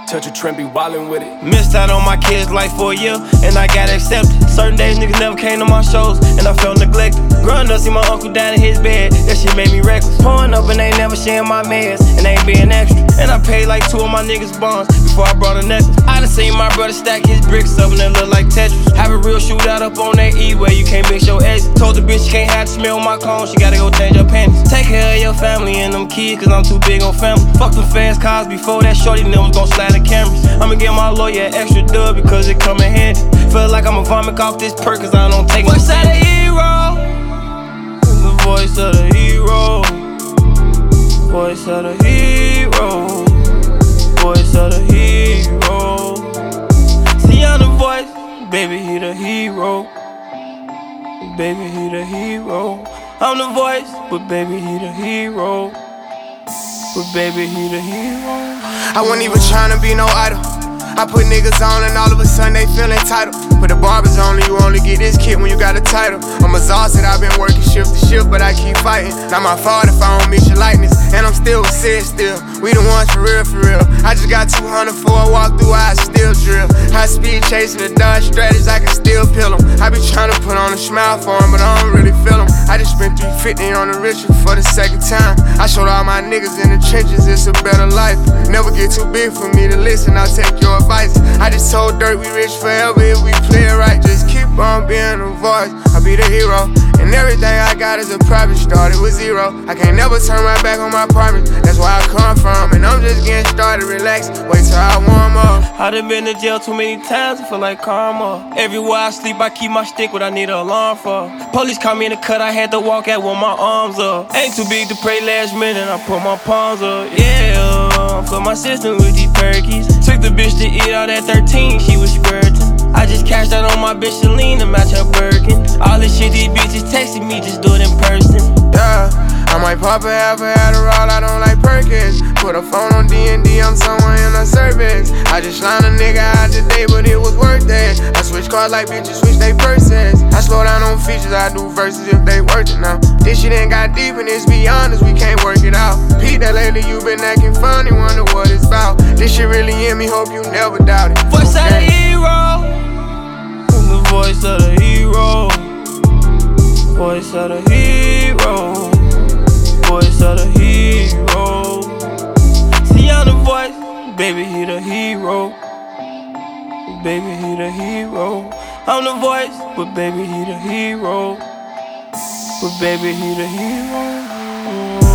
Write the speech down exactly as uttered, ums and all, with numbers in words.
Touch a trend, be wildin' with it. Missed out on my kids' life for a year, and I got accepted. Certain days niggas never came to my shows, and I felt neglected. Growing up, see my uncle down in his bed, that shit made me reckless. Pouring up and they never sharing my meds, and they ain't being extra. And I paid like two of my niggas' bonds before I brought a necklace. I done seen my brother stack his bricks up and they look like Tetris. Have a real shootout up on that E where you can't mix your exit. Told the bitch she can't have to smell my cologne, she gotta go change her panties. Take care of your family and them kids, cause I'm too big on family. Fuck them fast cars before that shorty them was gon' slide the cameras. I'ma give my lawyer an extra dub because it come in handy. Feel like I'ma vomit off this perk cause I don't take it. Voice of the hero, the voice of the hero, voice of the hero, voice of the hero. See I'm the voice, baby he the hero, baby he the hero. I'm the voice, but baby he the hero, but baby he the hero. I wasn't even tryna be no idol. I put niggas on and all of a sudden they feel entitled. Put the barbers on and you only get this kid when you got a title. I'm exhausted, I've been working shift to shift, but I keep fighting. Not my fault if I don't meet your likeness, and I'm still sick still. We the ones for real, for real. I just got two hundred for a walk through, I still drill. High speed chasing the Dodge Stratus, I can still peel them. I be tryna put on a smile for them, but I don't really feel them. I just spent three fifty on the ritual for the second time. I showed all my niggas in the trenches, it's a better life. Never get too big for me to listen, I'll take your advice. I just told Dirt we rich forever if we play it right. Just keep on being a voice, I'll be the hero. And everything I got is a private, started with zero. I can't never turn my back on my apartment, that's where I come from. And I'm just getting started, relax, wait till I warm up. I done been to jail too many times, I feel like karma. Everywhere I sleep, I keep my stick, what I need an alarm for. Police caught me in the cut, I had to walk out with my arms up. Ain't too big to pray last minute, I put my palms up. Yeah, for my system with these perkies. Took the bitch to eat out at thirteen, she was squirting. I just cashed out on my bitch Celine to match her Birkin. All this shit these bitches texting me, just do it in person. Yeah, I might pop a half a Adderall, I don't like Perkins. Put a phone on D and D, I'm somewhere in a service. I just lined a nigga out today, but it was worth it. I switch cars like bitches switch they purses. I slow down on features, I do verses if they worth it now. This shit ain't got deep and it's beyond us, we can't work it out. Pete, that lately you been acting funny, wonder what it's about. This shit really in me, hope you never doubt it. Voice of the hero, the voice of the hero, voice of the hero, voice of the hero. See I'm the voice, baby he the hero, baby he the hero. I'm the voice, but baby he the hero, but baby he the hero.